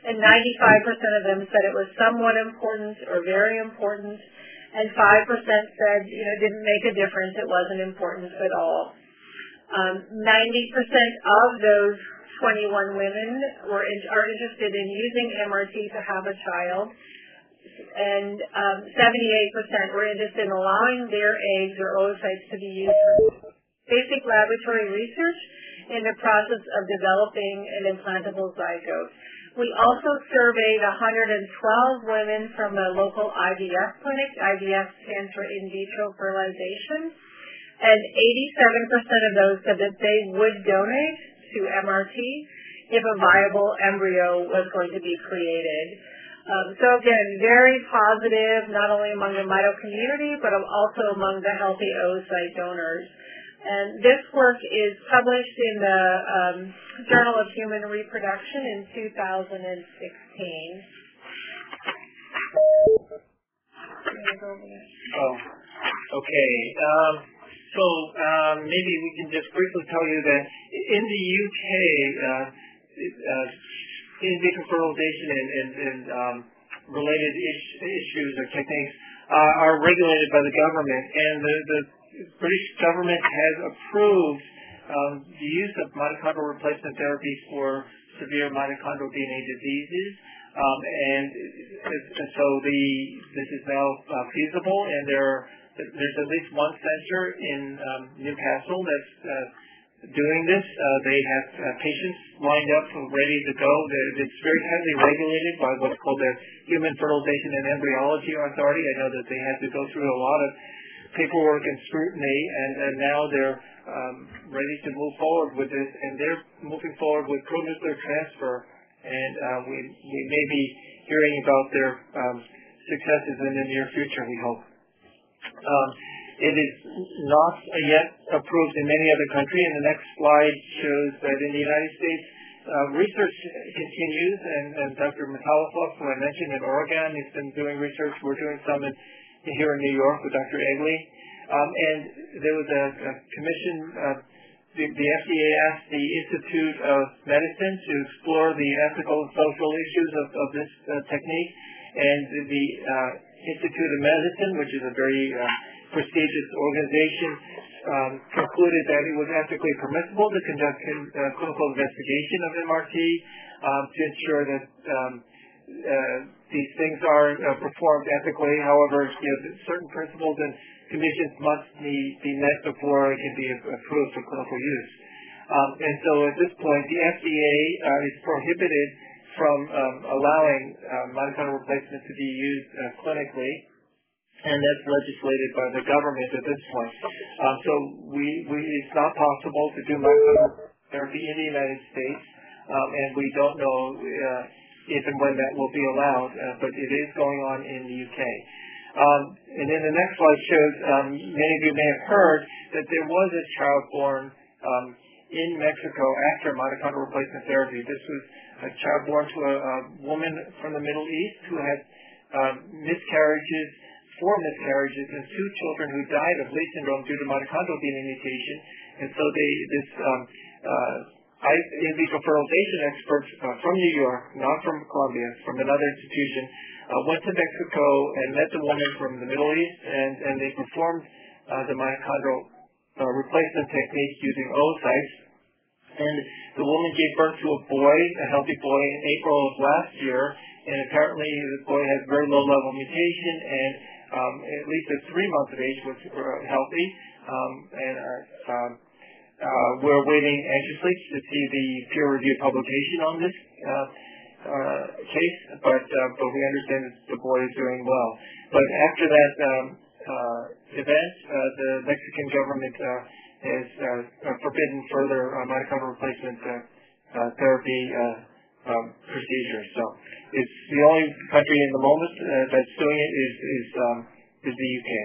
and ninety-five percent of them said it was somewhat important or very important, and five percent said, you know, it didn't make a difference, it wasn't important at all. Um, ninety percent of those twenty-one women were in, are interested in using M R T to have a child, and um, seventy-eight percent were interested in allowing their eggs or oocytes to be used for basic laboratory research in the process of developing an implantable zygote. We also surveyed one hundred twelve women from a local I V F clinic. I V F stands for in vitro fertilization. And eighty-seven percent of those said that they would donate to M R T if a viable embryo was going to be created. Um, so again, very positive, not only among the mito community, but also among the healthy oocyte donors. And this work is published in the um, Journal of Human Reproduction in two thousand sixteen.
Oh, okay. Um, so um, maybe we can just briefly tell you that in the U K, uh, uh, in vitro fertilization and, and, and um, related is- issues or techniques uh, are regulated by the government, and the, the British government has approved um, the use of mitochondrial replacement therapies for severe mitochondrial D N A diseases, um, and, and so the this is now uh, feasible, and there there's at least one center in um, Newcastle that's uh, doing this. Uh, they have uh, patients lined up and ready to go. It's very heavily regulated by what's called the Human Fertilization and Embryology Authority. I know that they had to go through a lot of paperwork and scrutiny, and, and now they're um, ready to move forward with this, and they're moving forward with pronuclear transfer, and uh, we, we may be hearing about their um, successes in the near future, we hope. Um, it is not yet approved in many other countries, and the next slide shows that in the United States, uh, research continues, and, and Doctor Matalasov, who I mentioned in Oregon, has been doing research. We're doing some in here in New York with Doctor Egley. Um, and there was a, a commission, uh, the, the F D A asked the Institute of Medicine to explore the ethical and social issues of, of this uh, technique. And the, the uh, Institute of Medicine, which is a very uh, prestigious organization, um, concluded that it was ethically permissible to conduct uh, clinical investigation of M R T um, to ensure that um, uh, these things are uh, performed ethically. However, you know, certain principles and conditions must be, be met before it can be approved for clinical use. Um, and so at this point, the F D A uh, is prohibited from um, allowing uh, mitochondrial replacement to be used uh, clinically, and that's legislated by the government at this point. Um, so we, we, it's not possible to do mitochondrial therapy in the United States, um, and we don't know uh, if and when that will be allowed, uh, but it is going on in the U K. Um, and then the next slide shows, um, many of you may have heard that there was a child born um, in Mexico after mitochondrial replacement therapy. This was a child born to a, a woman from the Middle East who had um, miscarriages, four miscarriages, and two children who died of Leigh syndrome due to mitochondrial D N A mutation. And so they, this um, uh, in vitro fertilization experts uh, from New York, not from Columbia, from another institution, uh, went to Mexico and met the woman from the Middle East, and, and they performed uh, the mitochondrial uh, replacement technique using oocytes. And the woman gave birth to a boy, a healthy boy, in April of last year, and apparently the boy has very low level mutation, and um, at least at three months of age was uh, healthy, um, and uh, um, Uh, we're waiting anxiously to see the peer-reviewed publication on this uh, uh, case, but uh, but we understand that the boy is doing well. But after that um, uh, event, uh, the Mexican government uh, has uh, forbidden further uh, mitochondrial replacement uh, uh, therapy uh, um, procedures. So it's the only country in the moment uh, that's doing it is is, um, is the U K.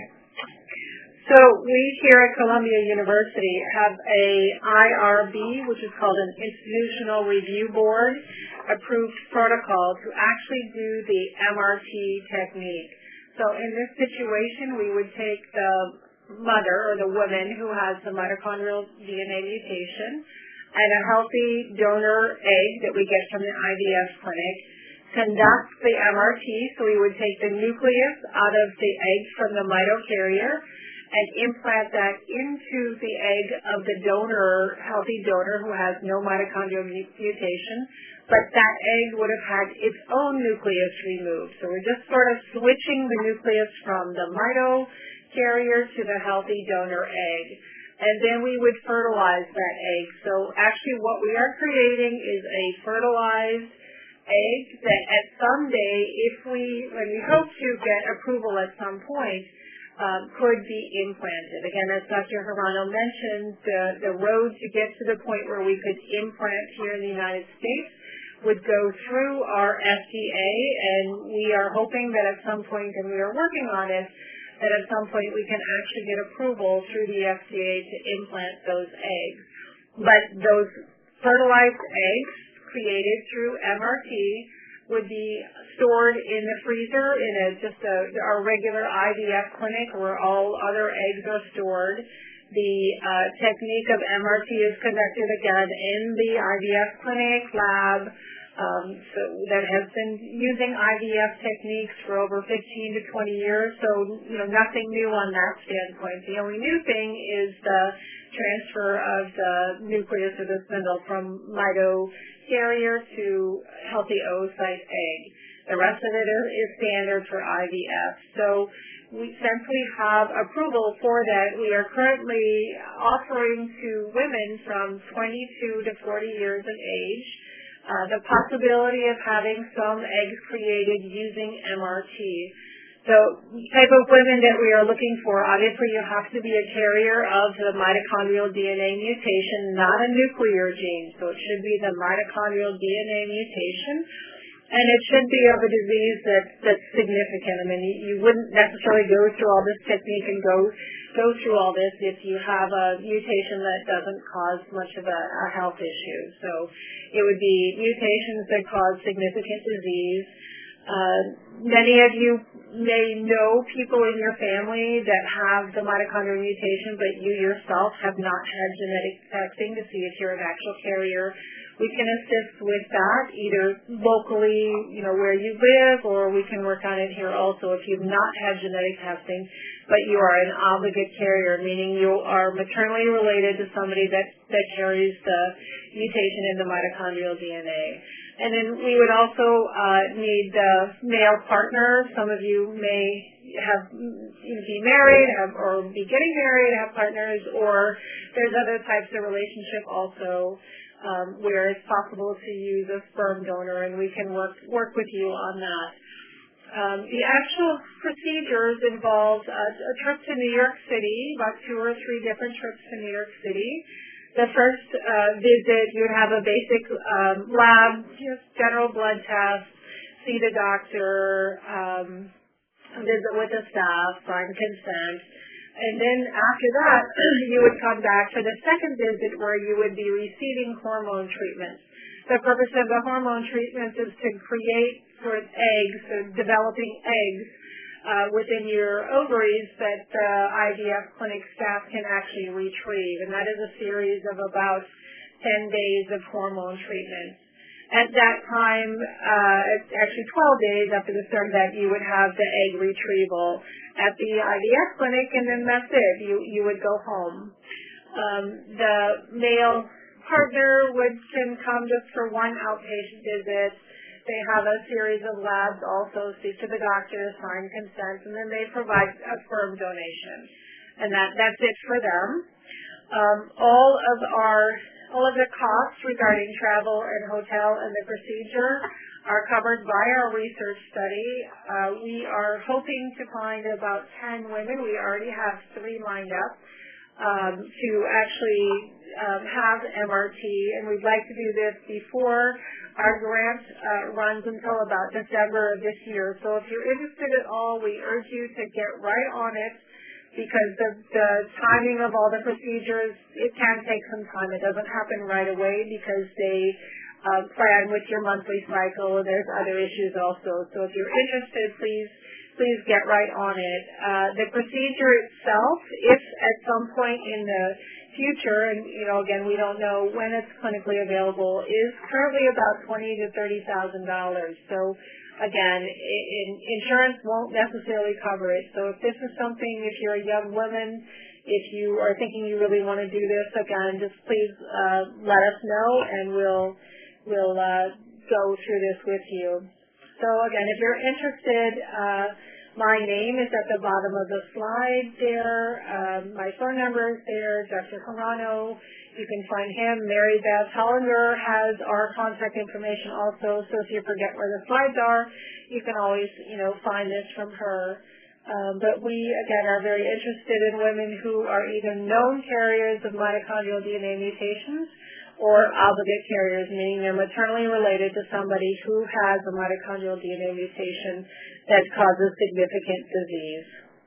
So we here at Columbia University have a I R B, which is called an Institutional Review Board, approved protocol to actually do the M R T technique. So in this situation, we would take the mother or the woman who has the mitochondrial D N A mutation and a healthy donor egg that we get from the I V F clinic, conduct the M R T, so we would take the nucleus out of the egg from the mitocarrier and implant that into the egg of the donor, healthy donor who has no mitochondrial mutation, but that egg would have had its own nucleus removed. So we're just sort of switching the nucleus from the mitocarrier to the healthy donor egg. And then we would fertilize that egg. So actually what we are creating is a fertilized egg that at some day, if we, when we hope to get approval at some point, um, could be implanted. Again, as Doctor Hirano mentioned, the, the road to get to the point where we could implant here in the United States would go through our F D A, and we are hoping that at some point, and we are working on it, that at some point we can actually get approval through the F D A to implant those eggs. But those fertilized eggs created through M R T would be stored in the freezer in a, just a, our regular I V F clinic where all other eggs are stored. The uh, technique of M R T is conducted again in the I V F clinic lab um, so that has been using I V F techniques for over fifteen to twenty years, so you know nothing new on that standpoint. The only new thing is the transfer of the nucleus or the spindle from mitocarrier to healthy oocyte egg. The rest of it is, is standard for I V F. So we, since we have approval for that, we are currently offering to women from twenty-two to forty years of age uh, the possibility of having some eggs created using M R T. So the type of women that we are looking for, obviously you have to be a carrier of the mitochondrial D N A mutation, not a nuclear gene. So it should be the mitochondrial D N A mutation. And it should be of a disease that, that's significant. I mean, you, you wouldn't necessarily go through all this technique and go go through all this if you have a mutation that doesn't cause much of a, a health issue. So it would be mutations that cause significant disease. Uh, many of you may know people in your family that have the mitochondrial mutation, but you yourself have not had genetic testing to see if you're an actual carrier. We can assist with that either locally, you know, where you live, or we can work on it here also if you've not had genetic testing, but you are an obligate carrier, meaning you are maternally related to somebody that, that carries the mutation in the mitochondrial D N A. And then we would also uh, need the male partner. Some of you may have be married have, or be getting married, have partners, or there's other types of relationship also. Um, where it's possible to use a sperm donor, and we can work work with you on that. Um, the actual procedures involve a, a trip to New York City, about two or three different trips to New York City. The first uh, visit, you would have a basic um, lab, just general blood test, see the doctor, um, visit with the staff, sign consent. And then after that, you would come back for the second visit where you would be receiving hormone treatments. The purpose of the hormone treatments is to create sort of eggs, so developing eggs uh, within your ovaries that the I V F clinic staff can actually retrieve. And that is a series of about ten days of hormone treatments. At that time, uh, actually twelve days after the start of that, you would have the egg retrieval at the I V F clinic, and then that's it. You you would go home. Um, the male partner would can come just for one outpatient visit. They have a series of labs also, speak to the doctor, sign consent, and then they provide a sperm donation. And that, that's it for them. Um, all of our All of the costs regarding travel and hotel and the procedure are covered by our research study. Uh, we are hoping to find about ten women. We already have three lined up um, to actually um, have M R T, and we'd like to do this before our grant uh, runs until about December of this year. So if you're interested at all, we urge you to get right on it, because the, the timing of all the procedures, it can take some time. It doesn't happen right away because they uh, plan with your monthly cycle, and there's other issues also. So if you're interested, please please get right on it. Uh, the procedure itself, if at some point in the future, and you know, again, we don't know when it's clinically available, is currently about twenty to thirty thousand dollars. So, again, in, insurance won't necessarily cover it. So, if this is something, if you're a young woman, if you are thinking you really want to do this, again, just please uh, let us know, and we'll we'll uh, go through this with you. So, again, if you're interested, uh, my name is at the bottom of the slide there. Um, my phone number is there. Doctor Carano, you can find him. Mary Beth Hollinger has our contact information also, so if you forget where the slides are, you can always, you know, find this from her. Um, but we, again, are very interested in women who are either known carriers of mitochondrial D N A mutations or obligate carriers, meaning they're maternally related to somebody who has a mitochondrial D N A mutation that causes significant disease.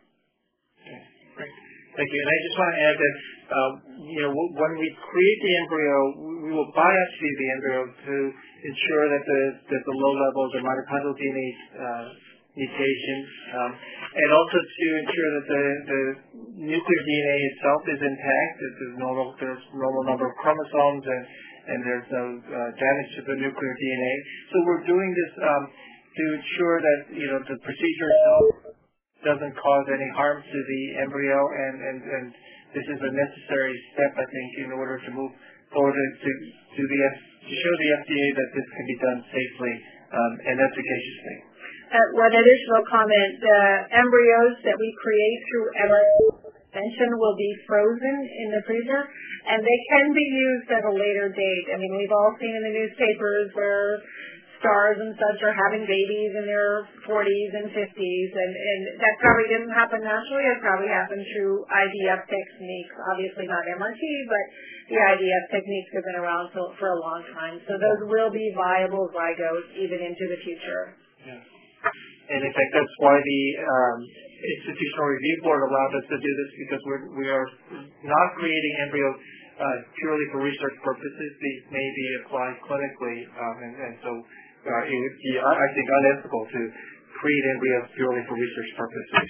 Okay, great. Thank you. And I just want to add that, uh, you know, when we create the embryo, we will biopsy the embryo to ensure that the that the low levels of mitochondrial D N A uh, mutations, um, and also to ensure that the, the nuclear D N A itself is intact, that there's normal, there's normal number of chromosomes, and, and there's no uh, damage to the nuclear D N A. So we're doing this um, to ensure that, you know, the procedure itself doesn't cause any harm to the embryo, and, and, and this is a necessary step, I think, in order to move forward to, to, to, the, to show the F D A that this can be done safely um, and efficaciously.
Uh, one additional comment, the embryos that we create through embryo suspension will be frozen in the freezer, and they can be used at a later date. I mean, we've all seen in the newspapers where stars and such are having babies in their forties and fifties, and, and that probably didn't happen naturally. It probably happened through I V F techniques, obviously not M R T, but the I V F techniques have been around for, for a long time. So those will be viable zygotes even into the future.
Yeah. And in fact, that's why the um, Institutional Review Board allowed us to do this, because we're, we are not creating embryos uh, purely for research purposes. These may be applied clinically, um, and, and so uh, it would be, I think, unethical to create embryos purely for research purposes.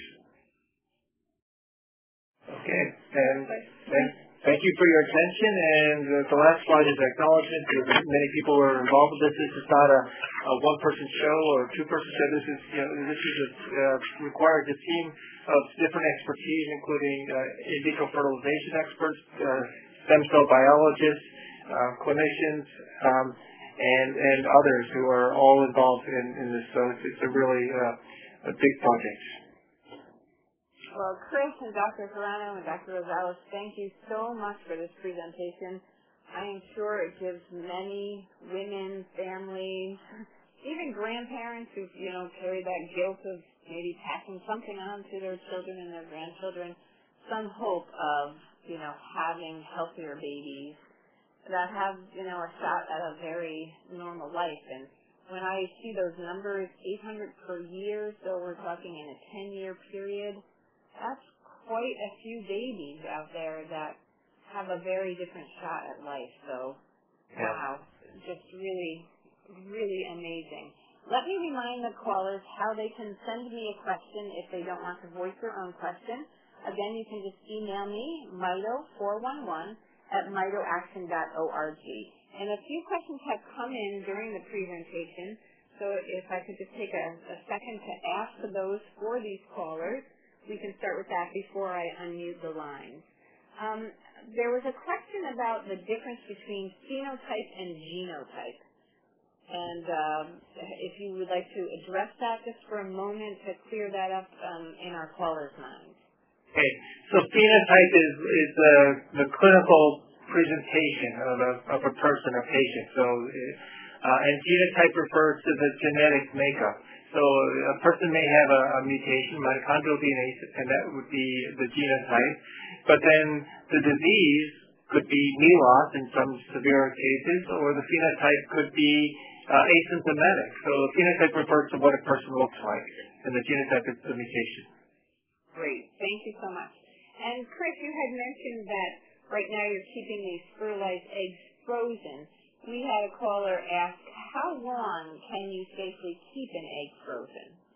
Okay, and thank, thank you for your attention. And uh, the last slide is acknowledgement. Many people are involved with this. This is not a, a one-person show or a two-person show. This is, you know, this is a, uh, requires a team of different expertise, including uh, in vitro fertilization experts, uh, stem cell biologists, uh, clinicians, um, and and others who are all involved in, in this. So it's, it's a really uh, a big project.
Well, Chris and Doctor Carano and Doctor Rosales, thank you so much for this presentation. I am sure it gives many women, families, even grandparents who, you know, carry that guilt of maybe passing something on to their children and their grandchildren, some hope of, you know, having healthier babies that have, you know, a shot at a very normal life. And when I see those numbers, eight hundred per year, so we're talking in a ten-year period, that's quite a few babies out there that have a very different shot at life. So,
yeah.
Wow, just really, really amazing. Let me remind the callers how they can send me a question if they don't want to voice their own question. Again, you can just email me, mito four one one at mito action dot org. And a few questions have come in during the presentation, so if I could just take a, a second to ask those for these callers. We can start with that before I unmute the lines. Um, there was a question about the difference between phenotype and genotype. And um, if you would like to address that just for a moment to clear that up um, in our callers' minds.
Okay, so phenotype is, is the, the clinical presentation of a, of a person, a patient. So, uh, and genotype refers to the genetic makeup. So a person may have a, a mutation, mitochondrial D N A, and that would be the genotype. But then the disease could be M E L O S in some severe cases, or the phenotype could be uh, asymptomatic. So the phenotype refers to what a person looks like, and the genotype is the mutation.
Great. Thank you so much. And Chris, you had mentioned that right now you're keeping these fertilized eggs frozen. We had a caller ask, how long can you safely keep an egg frozen?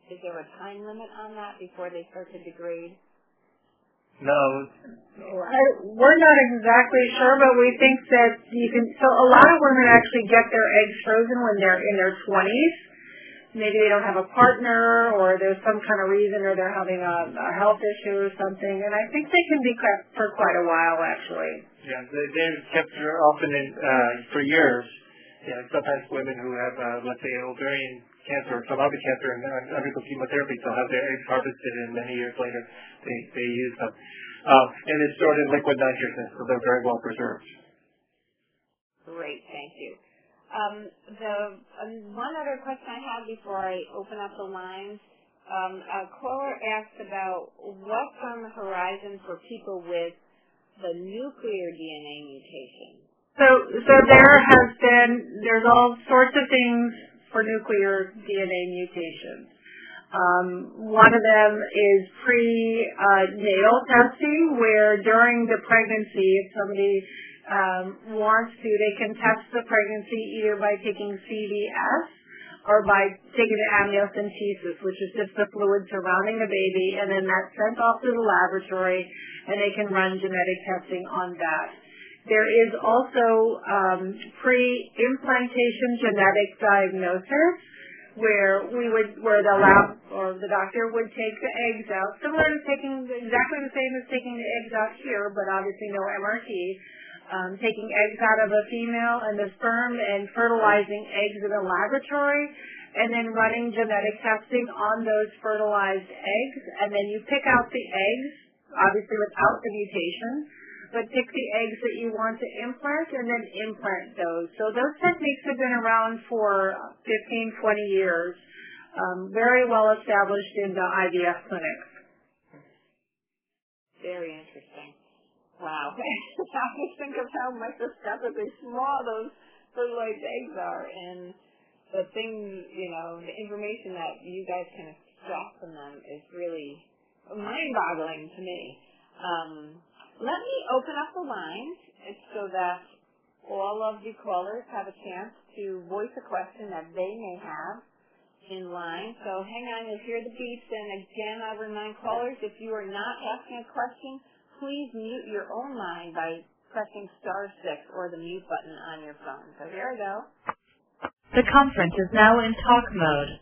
Is there a time limit on that before they start to degrade?
No.
I, we're not exactly sure, but we think that you can. So a lot of women actually get their eggs frozen when they're in their twenties. Maybe they don't have a partner, or there's some kind of reason, or they're having a, a health issue or something. And I think they can be kept for quite a while, actually.
Yeah, they, they're kept often in, uh, for years. Yeah, sometimes women who have, uh, let's say, ovarian cancer or some other cancer and uh, undergo chemotherapy, they'll have their eggs harvested, and many years later they, they use them. Uh, and it's stored in liquid nitrogen, so they're very well preserved.
Great, thank you. Um, the um, one other question I have before I open up the lines, um, a caller asked about what's on the horizon for people with the nuclear D N A mutation.
So, so there has been, there's all sorts of things for nuclear D N A mutations. Um, one of them is prenatal testing, where during the pregnancy, if somebody um, wants to, they can test the pregnancy either by taking C V S or by taking the amniocentesis, which is just the fluid surrounding the baby, and then that's sent off to the laboratory, and they can run genetic testing on that. There is also um, pre-implantation genetic diagnosis, where we would, where the lab or the doctor would take the eggs out, similar to taking exactly the same as taking the eggs out here, but obviously no M R T. Um, taking eggs out of a female and the sperm and fertilizing eggs in a laboratory, and then running genetic testing on those fertilized eggs, and then you pick out the eggs, obviously without the mutation, but pick the eggs that you want to implant and then implant those. So those techniques have been around for fifteen, twenty years, um, very well established in the I V F clinics.
Very interesting. Wow. I just think of how microscopically small those fertilized eggs are, and the thing, you know, the information that you guys can extract from them is really mind-boggling to me. Um, let me open up the lines so that all of the callers have a chance to voice a question that they may have in line. So hang on, you'll hear the beeps, and again, I'll remind callers, if you are not asking a question, please mute your own line by pressing star six or the mute button on your phone. So here we go.
The conference is now in talk mode.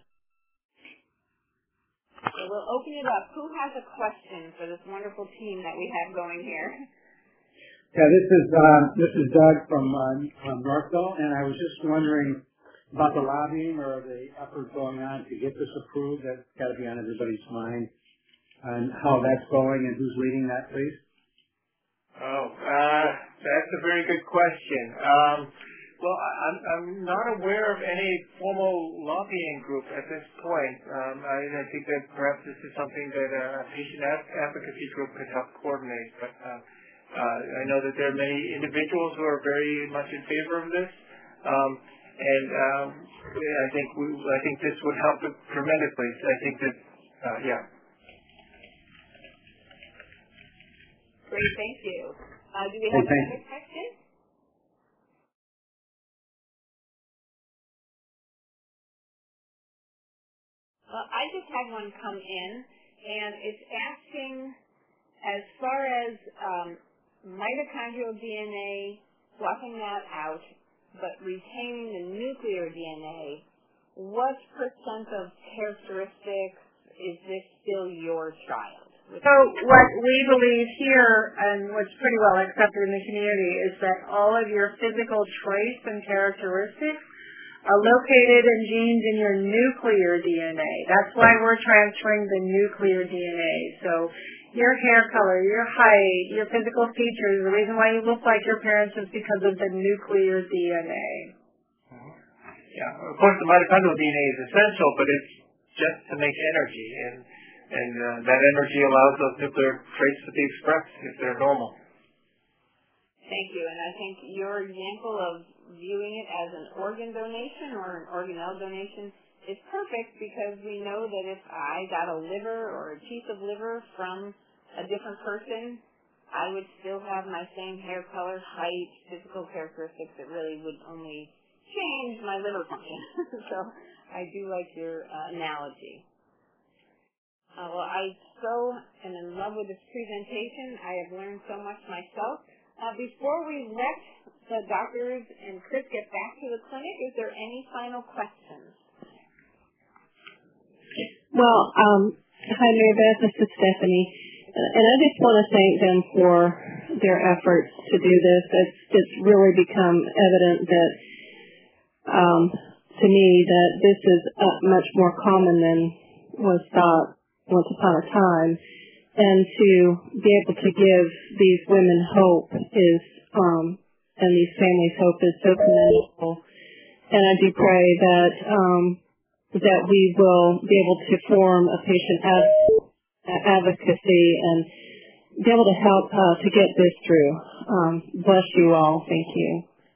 So we'll open it up. Who has a question for this wonderful team that we have going here?
Yeah, this is uh, this is Doug from, uh, from Northville, and I was just wondering about the lobbying or the effort going on to get this approved. That's got to be on everybody's mind, and how that's going and who's leading that, please.
Oh, uh, that's a very good question. Um, well, I'm, I'm not aware of any formal lobbying group at this point. Um, I, I think that perhaps this is something that a patient advocacy group could help coordinate. But uh, uh, I know that there are many individuals who are very much in favor of this, um, and um, I think we, I think this would help tremendously. So I think that, uh, yeah.
Great, thank you. Uh, do we have
hey,
another question? Well, I just had one come in, and it's asking, as far as um, mitochondrial D N A, swapping that out, but retaining the nuclear D N A, what percent of characteristics is this still your child?
So what we believe here, and what's pretty well accepted in the community, is that all of your physical traits and characteristics are located in genes in your nuclear D N A. That's why we're transferring the nuclear D N A. So your hair color, your height, your physical features, the reason why you look like your parents is because of the nuclear D N A.
Yeah, of course the mitochondrial D N A is essential, but it's just to make energy, and and uh, that energy allows those nuclear traits to be expressed if they're normal.
Thank you, and I think your example of viewing it as an organ donation or an organelle donation is perfect, because we know that if I got a liver or a piece of liver from a different person, I would still have my same hair color, height, physical characteristics. It really would only change my liver function. So I do like your uh, analogy. Uh, well, I so am in love with this presentation. I have learned so much myself. Uh, before we let the doctors and Chris get back to the clinic, is there any final questions?
Well, um, hi, Mary Beth. This is Stephanie. Uh, and I just want to thank them for their efforts to do this. It's, it's really become evident that, um, to me, that this is uh, much more common than was thought once upon a time. And to be able to give these women hope is, um, and these families hope is so commendable. And I do pray that, um, that we will be able to form a patient ad- advocacy and be able to help uh, to get this through. Um, bless you all. Thank you.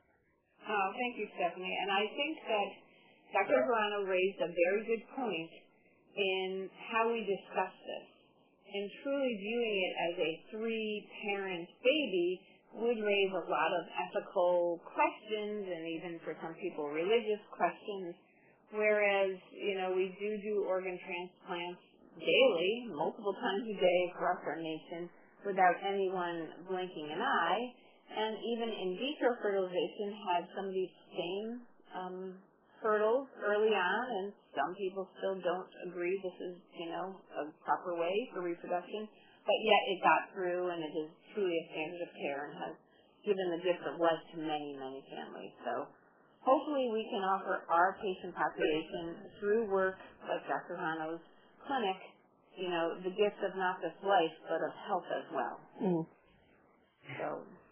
Oh, thank you, Stephanie. And I think that Doctor Hirano raised a very good point in how we discuss this. And truly viewing it as a three-parent baby would raise a lot of ethical questions and even for some people religious questions. Whereas, you know, we do do organ transplants daily, multiple times a day across our nation without anyone blinking an eye. And even in vitro fertilization has some of these same um, hurdles early on, and some people still don't agree this is, you know, a proper way for reproduction. But yet it got through, and it is truly a standard of care and has given the gift of life to many, many families. So hopefully we can offer our patient population through work like Doctor Hano's clinic, you know, the gift of not just life, but of health as well.
Mm.
So,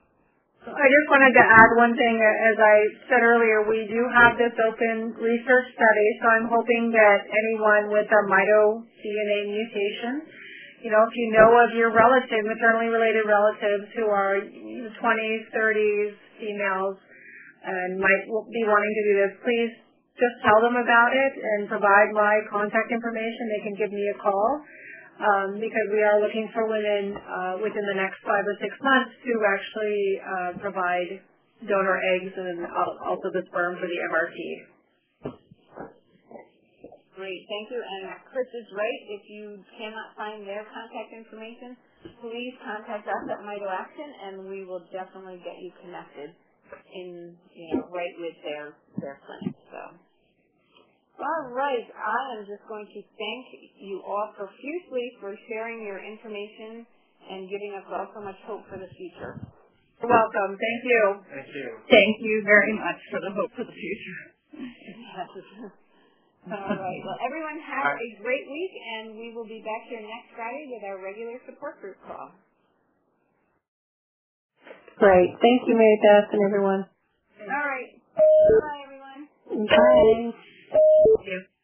I just wanted to add one thing. As I said earlier, we do have this open research study, so I'm hoping that anyone with a mito D N A mutation, you know, if you know of your relative, maternally related relatives who are twenties, thirties, females, and might be wanting to do this, please just tell them about it and provide my contact information. They can give me a call um, because we are looking for women uh, within the next five or six months to actually uh, provide donor eggs and also the sperm for the M R T.
great, thank you. And Chris is right. If you cannot find their contact information, please contact us at Mito Action, and we will definitely get you connected in, you know, right with their their clinic. So, all right, I am just going to thank you all profusely for sharing your information and giving us all so much hope for the future.
You're welcome. Thank you.
Thank you.
Thank you very much for the hope for the future.
Yes. All right. Well, everyone have a great week, and we will be back here next Friday with our regular support group call.
Great. Thank you, Mary Beth and everyone.
All right. Bye, everyone.
Bye.
Thank you.